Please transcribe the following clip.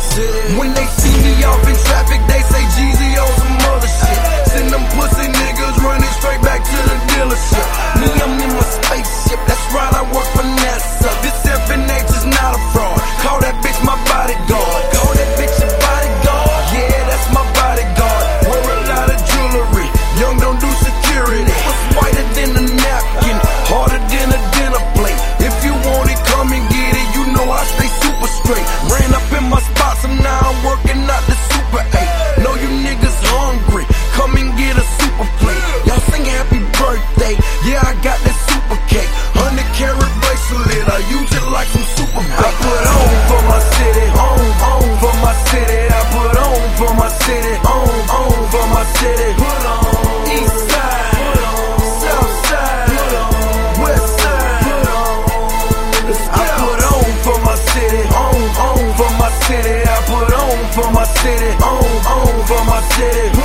city. When they see me off in traffic, they say Jeezy on some other shit. Send them pussy niggas running straight back to the dealership. Me, I'm in my spaceship, that's right, I work for NASA. This 7H is not a fraud. Call that bitch my bodyguard. Call that bitch a bodyguard. Yeah, that's my bodyguard. Wear a lot of jewelry. Young don't do security. It's whiter than a napkin, harder than a dinner plate. If you want it, come and get it. You know I stay super straight. Ran up in my spot, so now I'm working out the Super 8. Know you niggas hungry. Come and get a super plate. Y'all sing happy birthday. Yeah, I got that super cake. 100-carat bracelet. I use it like some super bait. I put on for my city. On for my city. I put on for my city. On for my city. Put on. East side. Put on. South side. Put on. West side. Put on. I put on for my city. On for my city. I put on for my city. On for my city.